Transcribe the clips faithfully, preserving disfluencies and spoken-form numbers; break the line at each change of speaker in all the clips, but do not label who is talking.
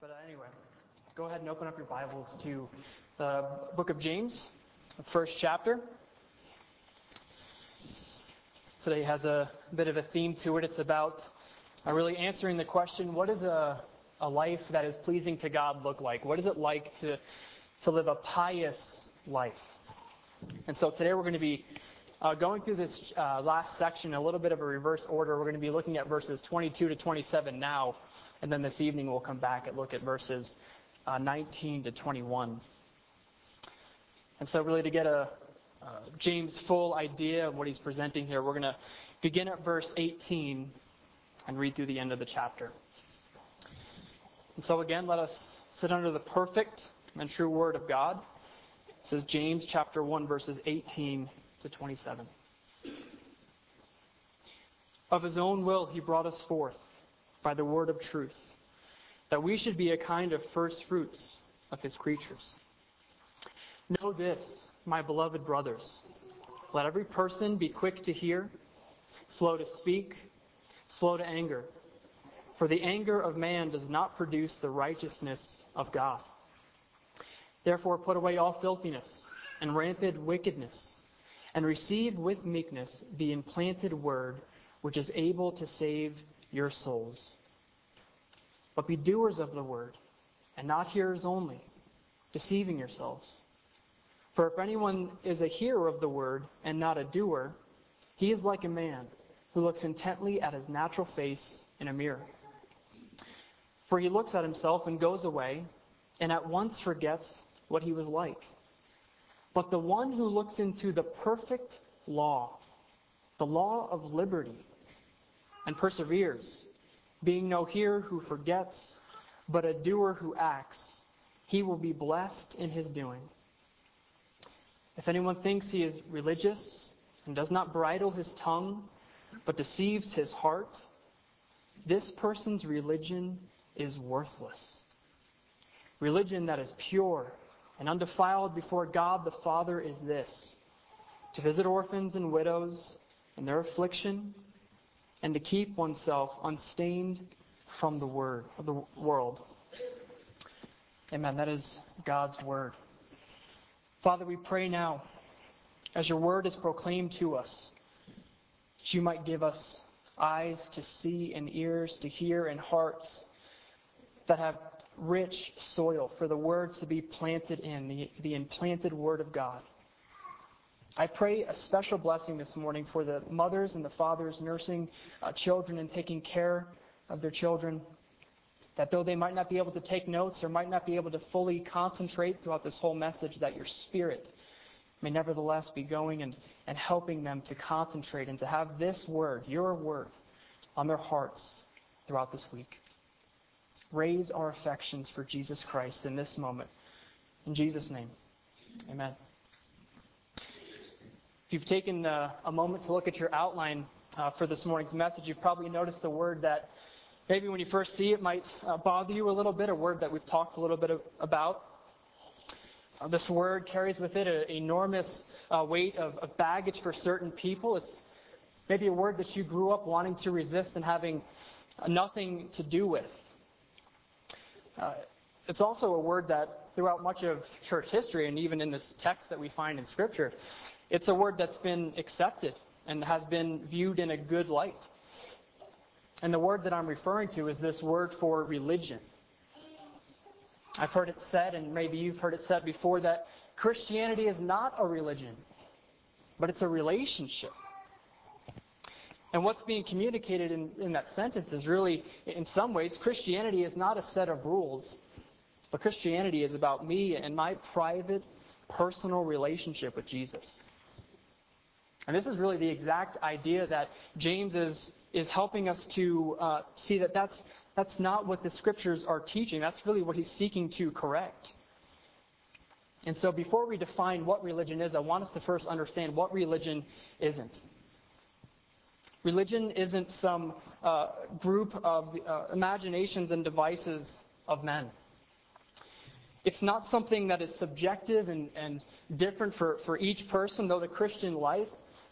But uh, anyway, go ahead and open up your Bibles to the book of James, the first chapter. Today has a bit of a theme to it. It's about uh, really answering the question, what does a, a life that is pleasing to God look like? What is it like to, to live a pious life? And so today we're going to be uh, going through this uh, last section, a little bit of a reverse order. We're going to be looking at verses twenty-two to twenty-seven now. And then this evening we'll come back and look at verses uh, nineteen to twenty-one. And so really to get a uh, James' full idea of what he's presenting here, we're going to begin at verse eighteen and read through the end of the chapter. And so again, let us sit under the perfect and true Word of God. It says James chapter one, verses eighteen to twenty-seven. Of his own will he brought us forth by the word of truth, that we should be a kind of first fruits of his creatures. Know this, my beloved brothers, let every person be quick to hear, slow to speak, slow to anger. For the anger of man does not produce the righteousness of God. Therefore put away all filthiness and rampant wickedness, and receive with meekness the implanted word, which is able to save your souls. But be doers of the word, and not hearers only, deceiving yourselves. For if anyone is a hearer of the word and not a doer, he is like a man who looks intently at his natural face in a mirror. For he looks at himself and goes away, and at once forgets what he was like. But the one who looks into the perfect law, the law of liberty, and perseveres, being no hearer who forgets, but a doer who acts, he will be blessed in his doing. If anyone thinks he is religious and does not bridle his tongue, but deceives his heart, this person's religion is worthless. Religion that is pure and undefiled before God the Father is this: to visit orphans and widows in their affliction, and to keep oneself unstained from the word of the world. Amen. That is God's word. Father, we pray now, as your word is proclaimed to us, that you might give us eyes to see and ears to hear and hearts that have rich soil for the word to be planted in, the, the implanted word of God. I pray a special blessing this morning for the mothers and the fathers nursing uh, children and taking care of their children, that though they might not be able to take notes or might not be able to fully concentrate throughout this whole message, that your Spirit may nevertheless be going and, and helping them to concentrate and to have this word, your word, on their hearts throughout this week. Raise our affections for Jesus Christ in this moment. In Jesus' name, amen. If you've taken uh, a moment to look at your outline uh, for this morning's message, you've probably noticed a word that maybe when you first see it might uh, bother you a little bit, a word that we've talked a little bit of, about. Uh, this word carries with it an enormous uh, weight of, of baggage for certain people. It's maybe a word that you grew up wanting to resist and having uh, nothing to do with. Uh, it's also a word that throughout much of church history, and even in this text that we find in Scripture, it's a word that's been accepted and has been viewed in a good light. And the word that I'm referring to is this word for religion. I've heard it said, and maybe you've heard it said before, that Christianity is not a religion, but it's a relationship. And what's being communicated in, in that sentence is really, in some ways, Christianity is not a set of rules, but Christianity is about me and my private, personal relationship with Jesus. And this is really the exact idea that James is is helping us to uh, see that that's, that's not what the Scriptures are teaching. That's really what he's seeking to correct. And so before we define what religion is, I want us to first understand what religion isn't. Religion isn't some uh, group of uh, imaginations and devices of men. It's not something that is subjective and, and different for, for each person, though the Christian life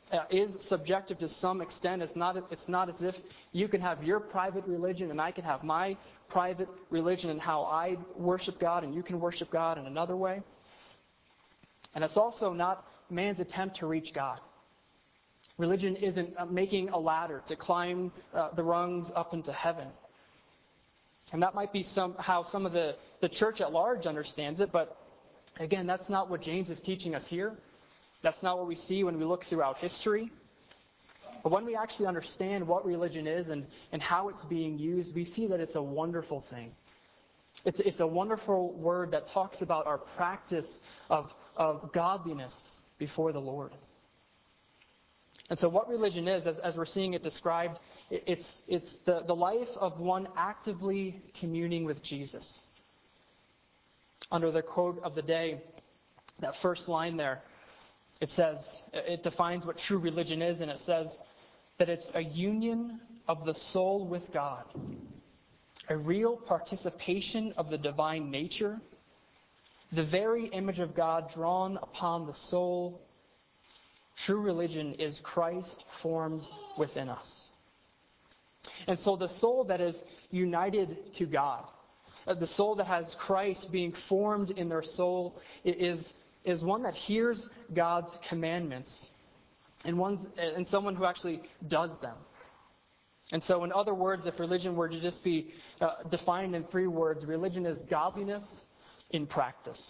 uh, is subjective to some extent. It's not, it's not as if you can have your private religion and I can have my private religion and how I worship God and you can worship God in another way. And it's also not man's attempt to reach God. Religion isn't making a ladder to climb uh, the rungs up into heaven. And that might be some, how some of the, the church at large understands it, but again, that's not what James is teaching us here. That's not what we see when we look throughout history. But when we actually understand what religion is and, and how it's being used, we see that it's a wonderful thing. It's, it's a wonderful word that talks about our practice of, of godliness before the Lord. And so what religion is, as, as we're seeing it described, it, it's, it's the, the life of one actively communing with Jesus. Under the quote of the day, that first line there, it says, it defines what true religion is, and it says that it's a union of the soul with God, a real participation of the divine nature, the very image of God drawn upon the soul. True religion is Christ formed within us. And so the soul that is united to God, the soul that has Christ being formed in their soul, is, is one that hears God's commandments and, one's, and someone who actually does them. And so in other words, if religion were to just be uh, defined in three words, religion is godliness in practice.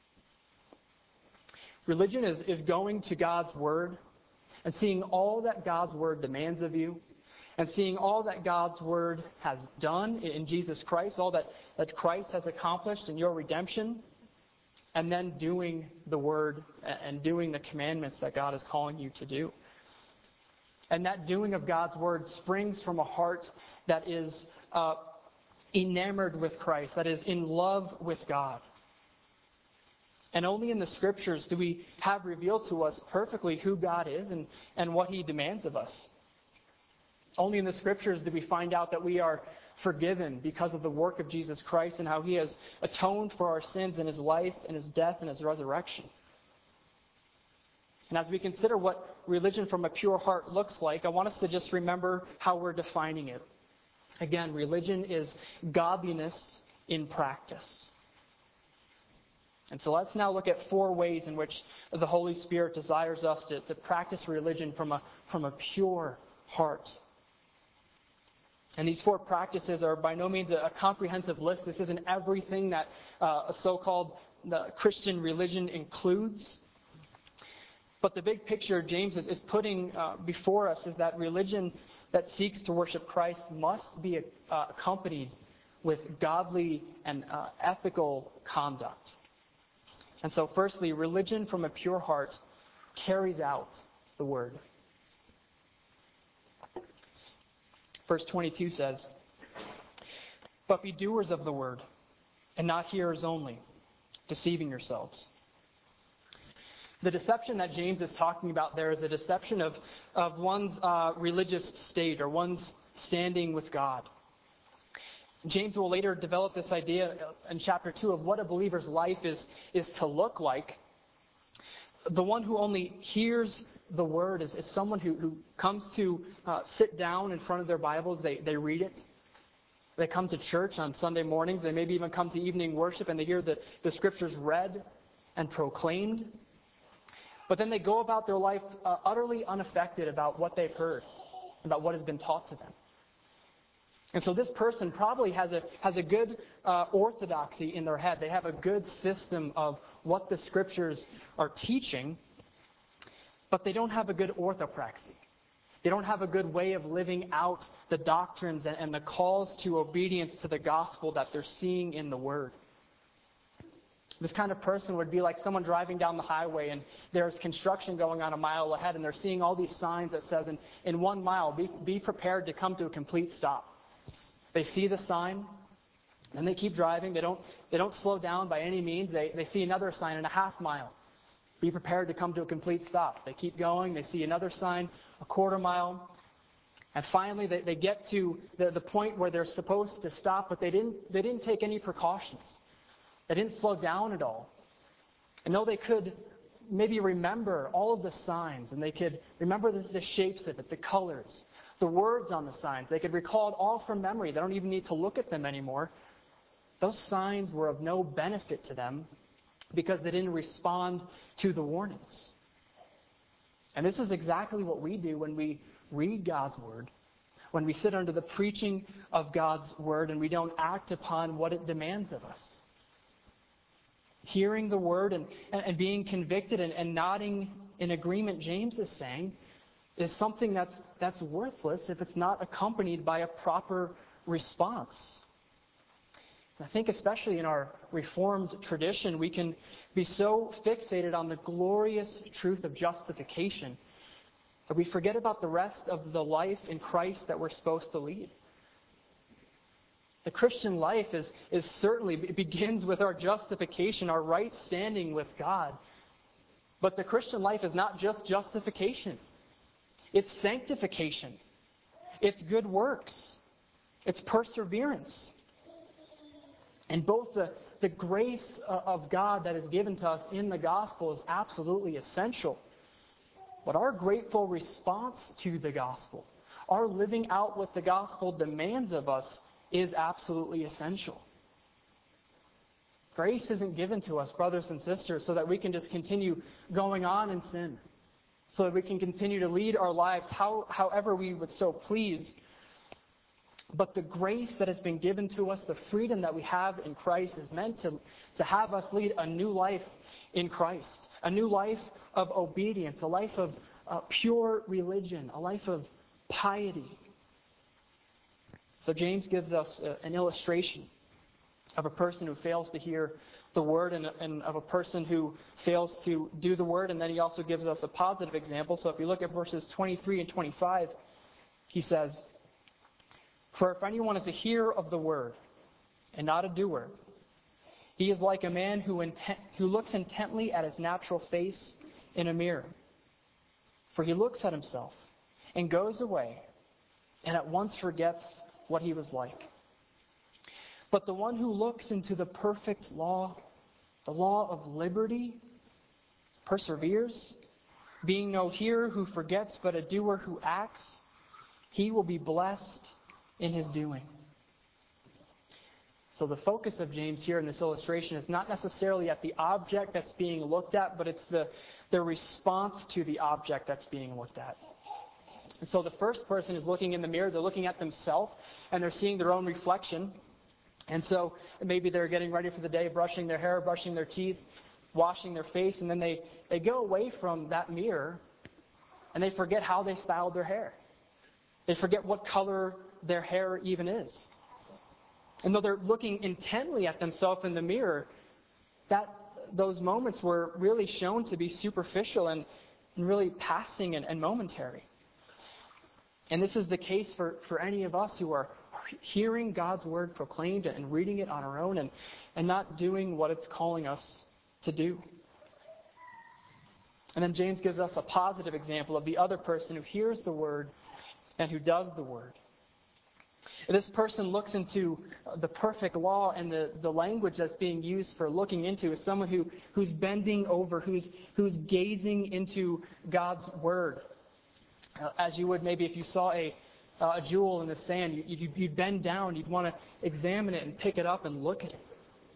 Religion is, is going to God's Word and seeing all that God's Word demands of you and seeing all that God's Word has done in Jesus Christ, all that, that Christ has accomplished in your redemption, and then doing the Word and doing the commandments that God is calling you to do. And that doing of God's Word springs from a heart that is uh, enamored with Christ, that is in love with God. And only in the Scriptures do we have revealed to us perfectly who God is and, and what He demands of us. Only in the Scriptures do we find out that we are forgiven because of the work of Jesus Christ and how He has atoned for our sins in His life and His death and His resurrection. And as we consider what religion from a pure heart looks like, I want us to just remember how we're defining it. Again, religion is godliness in practice. And so let's now look at four ways in which the Holy Spirit desires us to, to practice religion from a, from a pure heart. And these four practices are by no means a, a comprehensive list. This isn't everything that uh, a so-called the Christian religion includes. But the big picture James is, is putting uh, before us is that religion that seeks to worship Christ must be uh, accompanied with godly and uh, ethical conduct. And so firstly, religion from a pure heart carries out the Word. Verse twenty-two says, "But be doers of the Word, and not hearers only, deceiving yourselves." The deception that James is talking about there is a deception of, of one's uh, religious state or one's standing with God. James will later develop this idea in chapter two of what a believer's life is, is to look like. The one who only hears the Word is, is someone who, who comes to uh, sit down in front of their Bibles. They, they read it. They come to church on Sunday mornings. They maybe even come to evening worship and they hear the, the Scriptures read and proclaimed. But then they go about their life uh, utterly unaffected about what they've heard, about what has been taught to them. And so this person probably has a has a good uh, orthodoxy in their head. They have a good system of what the Scriptures are teaching, but they don't have a good orthopraxy. They don't have a good way of living out the doctrines and, and the calls to obedience to the gospel that they're seeing in the Word. This kind of person would be like someone driving down the highway and there's construction going on a mile ahead and they're seeing all these signs that says in, in one mile, be, be prepared to come to a complete stop. They see the sign, and they keep driving. They don't, they don't slow down by any means. They, they see another sign in a half mile. Be prepared to come to a complete stop. They keep going. They see another sign, a quarter mile. And finally, they, they get to the, the point where they're supposed to stop, but they didn't, they didn't take any precautions. They didn't slow down at all. And though they could maybe remember all of the signs, and they could remember the, the shapes of it, the colors, the words on the signs. They could recall it all from memory. They don't even need to look at them anymore. Those signs were of no benefit to them because they didn't respond to the warnings. And this is exactly what we do when we read God's Word, when we sit under the preaching of God's Word and we don't act upon what it demands of us. Hearing the Word and, and being convicted and, and nodding in agreement, James is saying, is something that's, that's worthless if it's not accompanied by a proper response. I think especially in our Reformed tradition, we can be so fixated on the glorious truth of justification that we forget about the rest of the life in Christ that we're supposed to lead. The Christian life is, is certainly, it begins with our justification, our right standing with God. But the Christian life is not just justification. It's sanctification. It's good works. It's perseverance. And both the, the grace of God that is given to us in the gospel is absolutely essential. But our grateful response to the gospel, our living out what the gospel demands of us, is absolutely essential. Grace isn't given to us, brothers and sisters, so that we can just continue going on in sin, so that we can continue to lead our lives how, however we would so please. But the grace that has been given to us, the freedom that we have in Christ, is meant to, to have us lead a new life in Christ, a new life of obedience, a life of uh, pure religion, a life of piety. So James gives us a, an illustration of a person who fails to hear the word and, and of a person who fails to do the word, and then he also gives us a positive example. So if you look at verses twenty-three and twenty-five, he says, "For if anyone is a hearer of the word and not a doer, he is like a man who, intent, who looks intently at his natural face in a mirror. For he looks at himself and goes away and at once forgets what he was like. But the one who looks into the perfect law, the law of liberty, perseveres, being no hearer who forgets, but a doer who acts, he will be blessed in his doing." So the focus of James here in this illustration is not necessarily at the object that's being looked at, but it's the, the response to the object that's being looked at. And so the first person is looking in the mirror, they're looking at themselves, and they're seeing their own reflection. And so maybe they're getting ready for the day, brushing their hair, brushing their teeth, washing their face, and then they, they go away from that mirror, and they forget how they styled their hair. They forget what color their hair even is. And though they're looking intently at themselves in the mirror, that those moments were really shown to be superficial and, and really passing and, and momentary. And this is the case for, for any of us who are hearing God's word proclaimed and reading it on our own and, and not doing what it's calling us to do. And then James gives us a positive example of the other person who hears the word and who does the word. This person looks into the perfect law, and the, the language that's being used for looking into is someone who, who's bending over, who's, who's gazing into God's word. Uh, as you would maybe if you saw a, uh, a jewel in the sand, you, you, you'd bend down, you'd want to examine it and pick it up and look at it.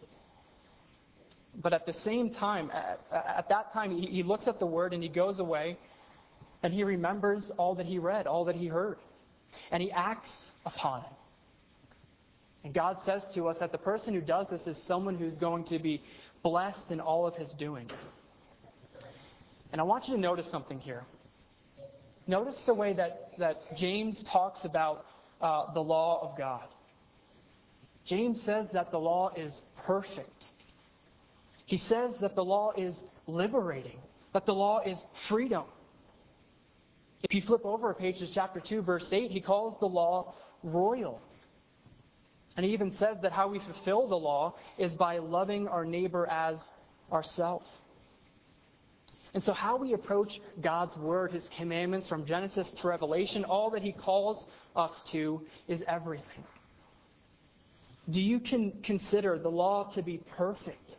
But at the same time, at, at that time, he, he looks at the word and he goes away and he remembers all that he read, all that he heard. And he acts upon it. And God says to us that the person who does this is someone who's going to be blessed in all of his doing. And I want you to notice something here. Notice the way that, that James talks about uh, the law of God. James says that the law is perfect. He says that the law is liberating, that the law is freedom. If you flip over a page to chapter two, verse eight, he calls the law royal. And he even says that how we fulfill the law is by loving our neighbor as ourselves. And so how we approach God's word, his commandments from Genesis to Revelation, all that he calls us to is everything. Do you can consider the law to be perfect?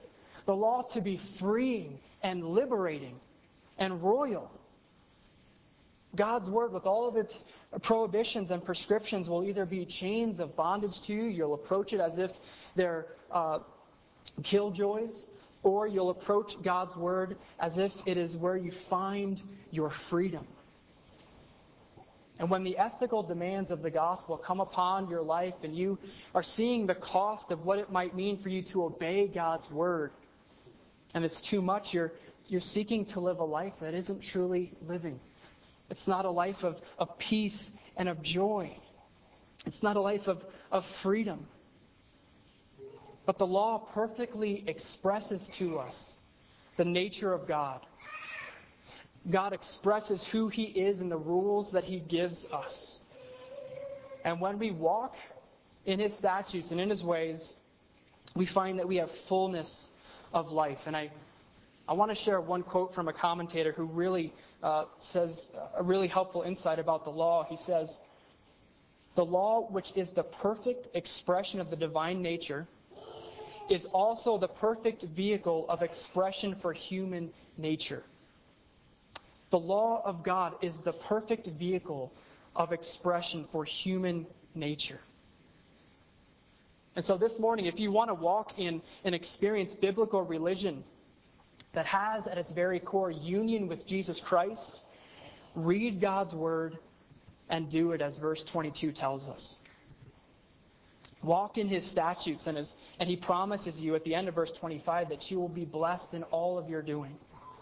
The law to be freeing and liberating and royal. God's Word, with all of its prohibitions and prescriptions, will either be chains of bondage to you, you'll approach it as if they're uh, killjoys, or you'll approach God's Word as if it is where you find your freedom. And when the ethical demands of the gospel come upon your life and you are seeing the cost of what it might mean for you to obey God's Word, and it's too much, you're, you're seeking to live a life that isn't truly living. It's not a life of, of peace and of joy. It's not a life of, of freedom. But the law perfectly expresses to us the nature of God. God expresses who He is in the rules that He gives us. And when we walk in His statutes and in His ways, we find that we have fullness of life. And I, I want to share one quote from a commentator who really uh, says a really helpful insight about the law. He says, "The law, which is the perfect expression of the divine nature, is also the perfect vehicle of expression for human nature." The law of God is the perfect vehicle of expression for human nature. And so this morning, if you want to walk in and experience biblical religion that has at its very core union with Jesus Christ, read God's Word and do it as verse twenty-two tells us. Walk in His statutes, and, his, and He promises you at the end of verse twenty-five that you will be blessed in all of your doing.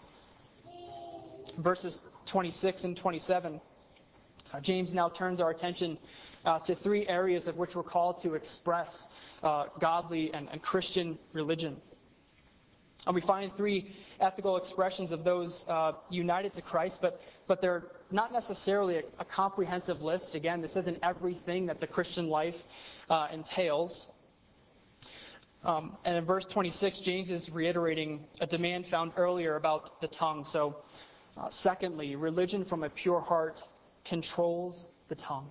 Verses twenty-six and twenty-seven, uh, James now turns our attention uh, to three areas of which we're called to express uh, godly and, and Christian religion. And we find three ethical expressions of those uh, united to Christ, but, but they're not necessarily a, a comprehensive list. Again, this isn't everything that the Christian life uh, entails. Um, and in verse twenty-six, James is reiterating a demand found earlier about the tongue. So, Uh, secondly, religion from a pure heart controls the tongue.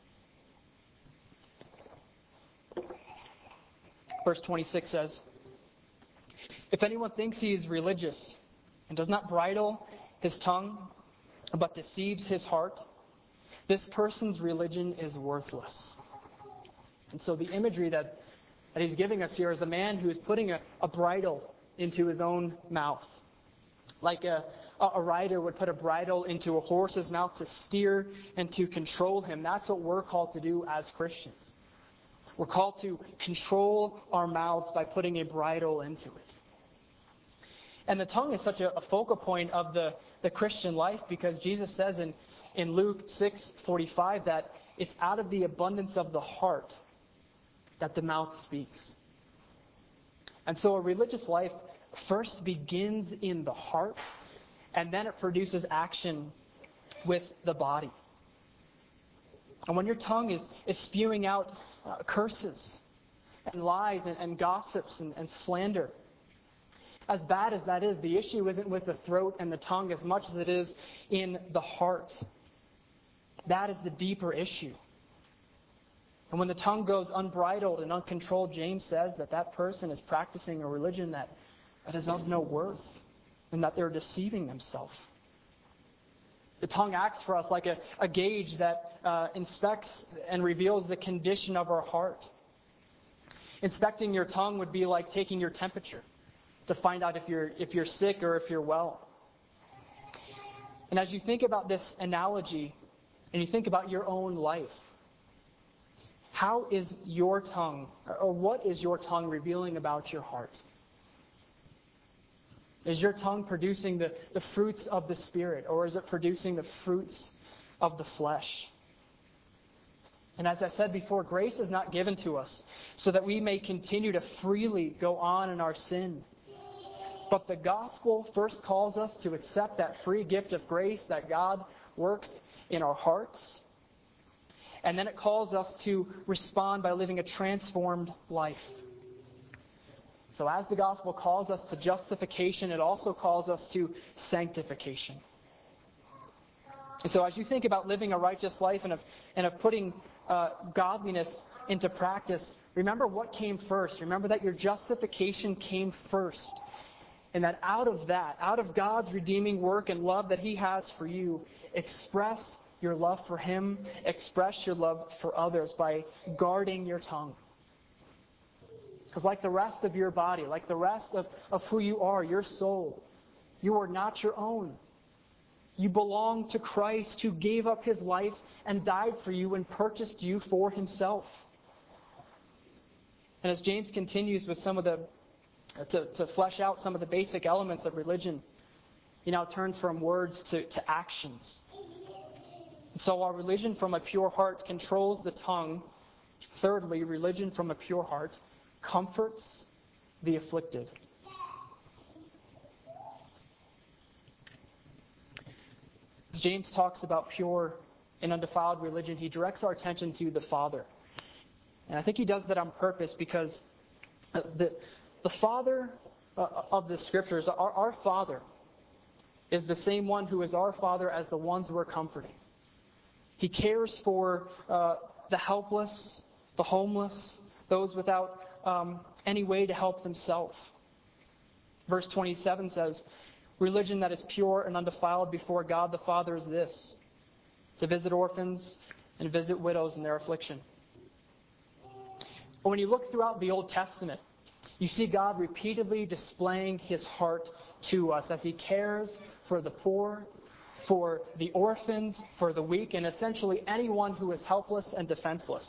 Verse twenty-six says, "If anyone thinks he is religious and does not bridle his tongue, but deceives his heart, this person's religion is worthless." And so the imagery that, that he's giving us here is a man who is putting a, a bridle into his own mouth. Like a, a rider would put a bridle into a horse's mouth to steer and to control him. That's what we're called to do as Christians. We're called to control our mouths by putting a bridle into it. And the tongue is such a, a focal point of the, the Christian life because Jesus says in, in Luke six forty-five that it's out of the abundance of the heart that the mouth speaks. And so a religious life first begins in the heart, and then it produces action with the body. And when your tongue is, is spewing out uh, curses and lies and, and gossips and, and slander, as bad as that is, the issue isn't with the throat and the tongue as much as it is in the heart. That is the deeper issue. And when the tongue goes unbridled and uncontrolled, James says that that person is practicing a religion that that is of no worth, and that they're deceiving themselves. The tongue acts for us like a, a gauge that uh, inspects and reveals the condition of our heart. Inspecting your tongue would be like taking your temperature to find out if you're if you're sick or if you're well. And as you think about this analogy, and you think about your own life, how is your tongue, or what is your tongue revealing about your heart? Is your tongue producing the, the fruits of the Spirit, or is it producing the fruits of the flesh? And as I said before, grace is not given to us so that we may continue to freely go on in our sin. But the gospel first calls us to accept that free gift of grace that God works in our hearts. And then it calls us to respond by living a transformed life. So as the gospel calls us to justification, it also calls us to sanctification. And so as you think about living a righteous life and of, and of putting uh, godliness into practice, remember what came first. Remember that your justification came first And that out of that, out of God's redeeming work and love that He has for you, express your love for Him, express your love for others by guarding your tongue. Because like the rest of your body, like the rest of, of who you are, your soul, you are not your own. You belong to Christ, who gave up His life and died for you and purchased you for Himself. And as James continues with some of the To, to flesh out some of the basic elements of religion, he now turns from words to, to actions. So while religion from a pure heart controls the tongue, thirdly, religion from a pure heart comforts the afflicted. As James talks about pure and undefiled religion, he directs our attention to the Father. And I think he does that on purpose because the The Father uh, of the Scriptures, our, our Father, is the same one who is our Father as the ones we're comforting. He cares for uh, the helpless, the homeless, those without um, any way to help themselves. Verse twenty-seven says, "Religion that is pure and undefiled before God the Father is this, to visit orphans and visit widows in their affliction." But when you look throughout the Old Testament, you see God repeatedly displaying His heart to us as He cares for the poor, for the orphans, for the weak, and essentially anyone who is helpless and defenseless.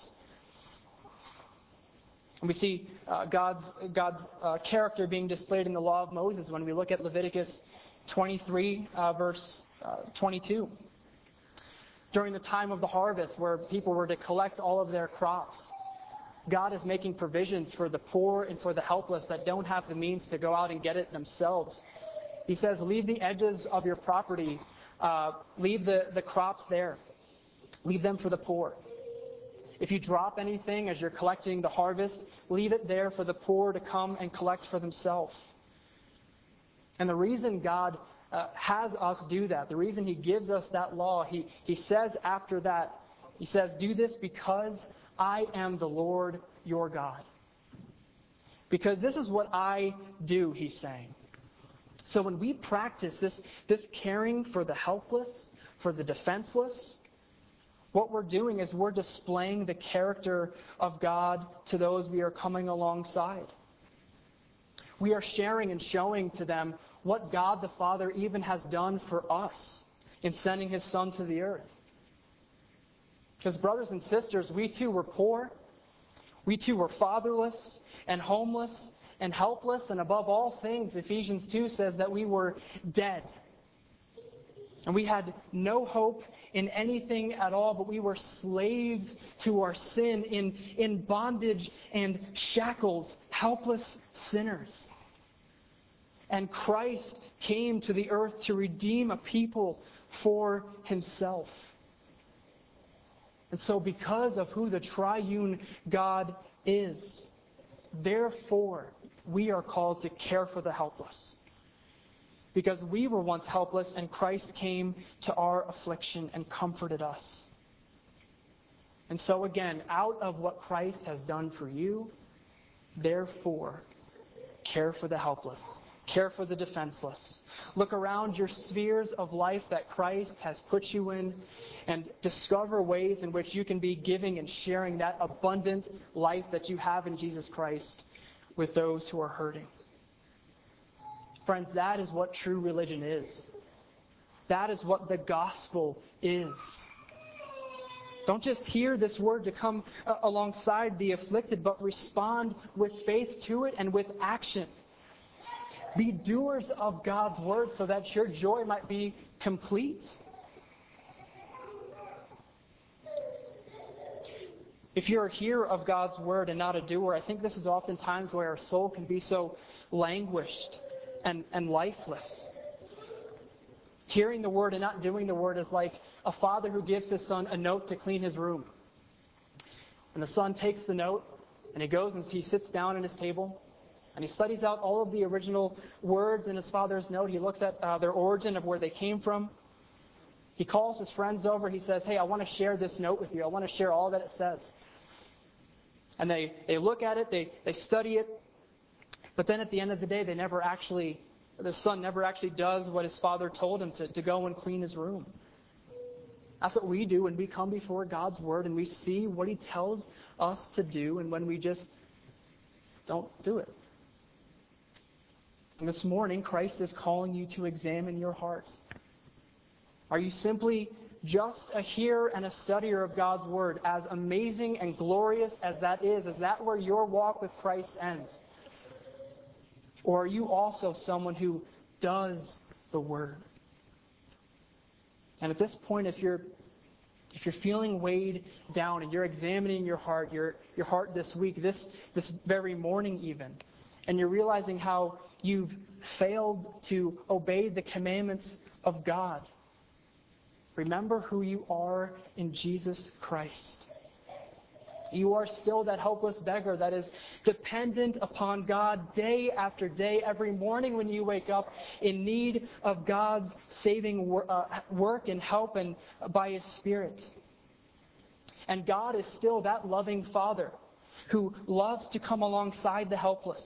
And we see uh, God's, God's uh, character being displayed in the law of Moses when we look at Leviticus twenty-three, uh, verse uh, twenty-two. During the time of the harvest, where people were to collect all of their crops, God is making provisions for the poor and for the helpless that don't have the means to go out and get it themselves. He says, leave the edges of your property, uh, leave the, the crops there. Leave them for the poor. If you drop anything as you're collecting the harvest, leave it there for the poor to come and collect for themselves. And the reason God uh, has us do that, the reason He gives us that law, He, he says after that, He says, do this because I am the Lord your God. Because this is what I do, He's saying. So when we practice this, this caring for the helpless, for the defenseless, what we're doing is we're displaying the character of God to those we are coming alongside. We are sharing and showing to them what God the Father even has done for us in sending His Son to the earth. Because brothers and sisters, we too were poor. We too were fatherless and homeless and helpless. And above all things, Ephesians two says that we were dead. And we had no hope in anything at all, but we were slaves to our sin, in, in bondage and shackles, helpless sinners. And Christ came to the earth to redeem a people for Himself. And so because of who the triune God is, therefore, we are called to care for the helpless. Because we were once helpless and Christ came to our affliction and comforted us. And so again, out of what Christ has done for you, therefore, care for the helpless. Care for the defenseless. Look around your spheres of life that Christ has put you in and discover ways in which you can be giving and sharing that abundant life that you have in Jesus Christ with those who are hurting. Friends, that is what true religion is. That is what the gospel is. Don't just hear this word to come uh, alongside the afflicted, but respond with faith to it and with action. Be doers of God's word so that your joy might be complete. If you're a hearer of God's word and not a doer, I think this is oftentimes where our soul can be so languished and, and lifeless. Hearing the word and not doing the word is like a father who gives his son a note to clean his room. And the son takes the note and he goes and he sits down at his table. And he studies out all of the original words in his father's note. He looks at uh, their origin of where they came from. He calls his friends over. He says, hey, I want to share this note with you. I want to share all that it says. And they, they look at it. They, they study it. But then at the end of the day, they never actually the son never actually does what his father told him to, to go and clean his room. That's what we do when we come before God's Word and we see what He tells us to do, and when we just don't do it. And this morning, Christ is calling you to examine your heart. Are you simply just a hearer and a studier of God's Word, as amazing and glorious as that is? Is that where your walk with Christ ends? Or are you also someone who does the Word? And at this point, if you're if you're feeling weighed down and you're examining your heart, your your heart this week, this this very morning even, and you're realizing how you've failed to obey the commandments of God, remember who you are in Jesus Christ. You are still that hopeless beggar that is dependent upon God day after day, every morning when you wake up, in need of God's saving work and help and by His Spirit. And God is still that loving Father who loves to come alongside the helpless.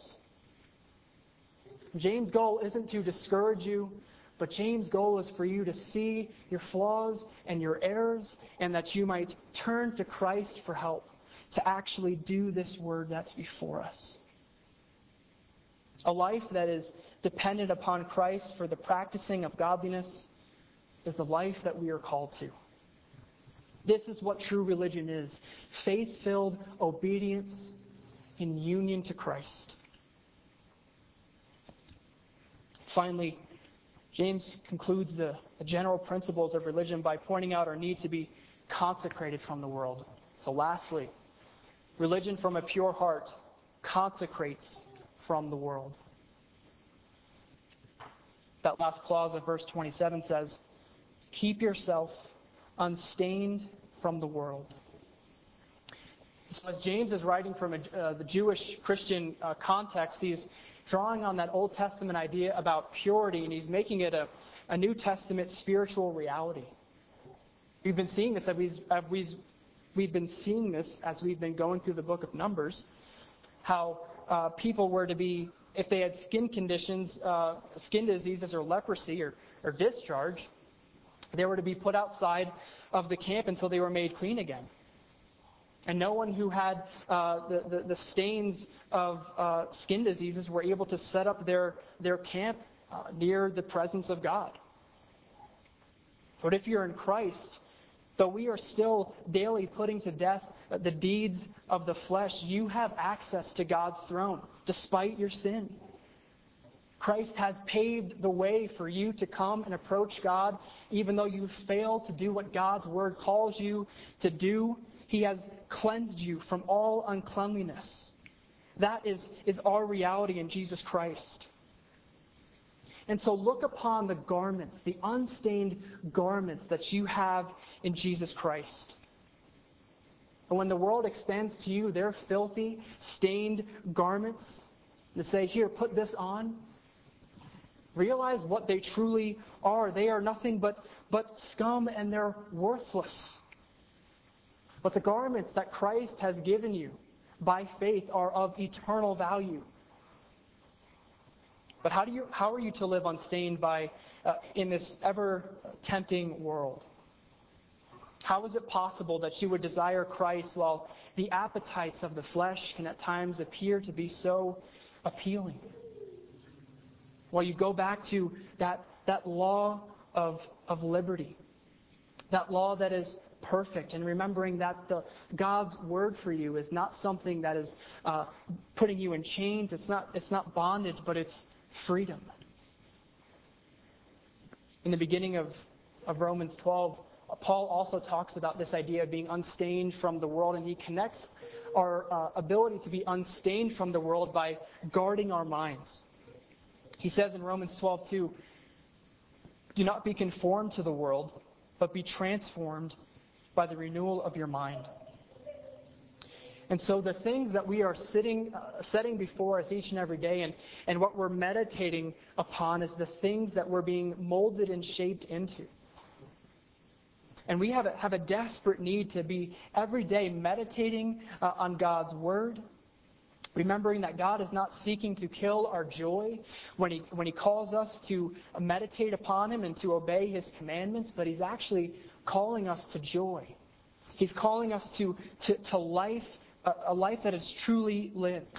James' goal isn't to discourage you, but James' goal is for you to see your flaws and your errors, and that you might turn to Christ for help to actually do this word that's before us. A life that is dependent upon Christ for the practicing of godliness is the life that we are called to. This is what true religion is: faith-filled obedience in union to Christ. Finally, James concludes the, the general principles of religion by pointing out our need to be consecrated from the world. So lastly, religion from a pure heart consecrates from the world. That last clause of verse twenty-seven says, "Keep yourself unstained from the world." So as James is writing from a, uh, the Jewish Christian uh, context, he's drawing on that Old Testament idea about purity, and he's making it a, a New Testament spiritual reality. We've been seeing this as we've, as we've We've been seeing this as we've been going through the book of Numbers, how uh, people were to be, if they had skin conditions, uh, skin diseases or leprosy or, or discharge, they were to be put outside of the camp until they were made clean again. And no one who had uh, the, the, the stains of uh, skin diseases were able to set up their, their camp uh, near the presence of God. But if you're in Christ, though we are still daily putting to death the deeds of the flesh, you have access to God's throne despite your sin. Christ has paved the way for you to come and approach God, even though you fail to do what God's Word calls you to do. He has cleansed you from all uncleanliness. That is, is our reality in Jesus Christ. And so look upon the garments, the unstained garments that you have in Jesus Christ. And when the world extends to you their filthy, stained garments, to say, "Here, put this on," realize what they truly are. They are nothing but, but scum, and they're worthless. But the garments that Christ has given you by faith are of eternal value. But how do you? How are you to live unstained by uh, in this ever-tempting world? How is it possible that you would desire Christ while the appetites of the flesh can at times appear to be so appealing? While you go back to that, that law of, of liberty, that law that is perfect, and remembering that the, God's Word for you is not something that is uh, putting you in chains. It's not, it's not bondage, but it's freedom. In the beginning of, of Romans twelve, Paul also talks about this idea of being unstained from the world, and he connects our uh, ability to be unstained from the world by guarding our minds. He says in Romans twelve two, "Do not be conformed to the world, but be transformed by the renewal of your mind." And so the things that we are sitting, uh, setting before us each and every day, and, and what we're meditating upon, is the things that we're being molded and shaped into. And we have a, have a desperate need to be every day meditating uh, on God's Word, Remembering that God is not seeking to kill our joy when He, when he calls us to meditate upon Him and to obey His commandments, but He's actually calling us to joy. He's calling us to, to, to life, a, a life that is truly lived.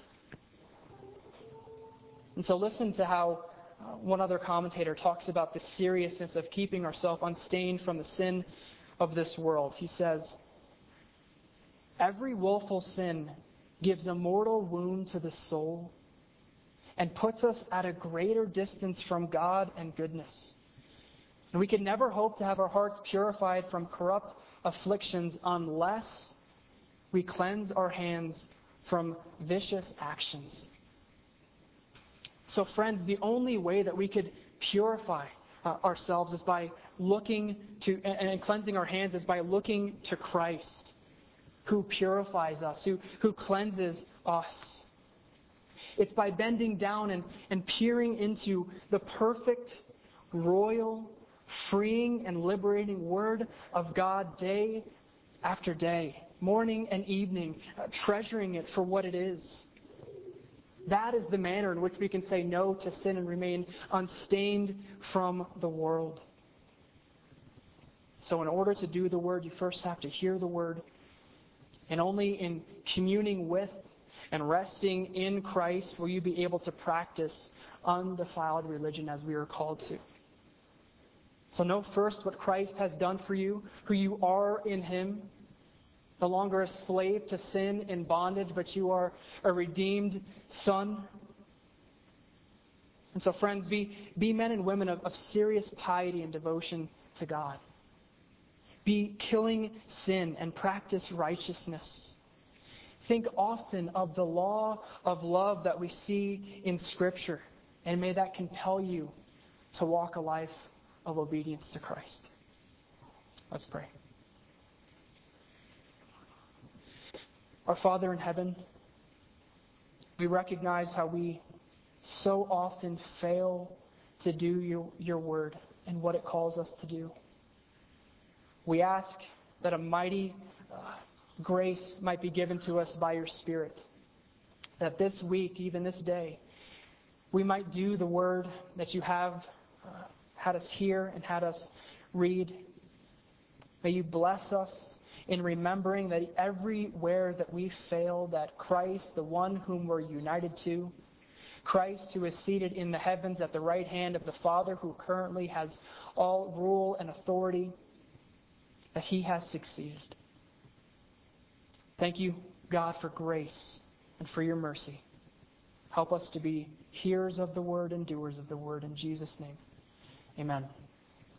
And so listen to how uh, one other commentator talks about the seriousness of keeping ourselves unstained from the sin of this world. He says, "Every willful sin gives a mortal wound to the soul and puts us at a greater distance from God and goodness. And we can never hope to have our hearts purified from corrupt afflictions unless we cleanse our hands from vicious actions." So friends, the only way that we could purify uh, ourselves is by looking to, and, and cleansing our hands is by looking to Christ, who purifies us, who, who cleanses us. It's by bending down and, and peering into the perfect, royal, freeing, and liberating Word of God day after day, morning and evening, uh, treasuring it for what it is. That is the manner in which we can say no to sin and remain unstained from the world. So in order to do the Word, you first have to hear the Word. And only in communing with and resting in Christ will you be able to practice undefiled religion as we are called to. So know first what Christ has done for you, who you are in Him. No longer a slave to sin in bondage, but you are a redeemed son. And so friends, be, be men and women of, of serious piety and devotion to God. Be killing sin and practice righteousness. Think often of the law of love that we see in Scripture, and may that compel you to walk a life of obedience to Christ. Let's pray. Our Father in heaven, we recognize how we so often fail to do your, your word and what it calls us to do. We ask that a mighty uh, grace might be given to us by your Spirit, that this week, even this day, we might do the word that you have uh, had us hear and had us read. May you bless us in remembering that everywhere that we fail, that Christ, the one whom we're united to, Christ who is seated in the heavens at the right hand of the Father, who currently has all rule and authority, that He has succeeded. Thank you, God, for grace and for your mercy. Help us to be hearers of the word and doers of the word. In Jesus' name, amen.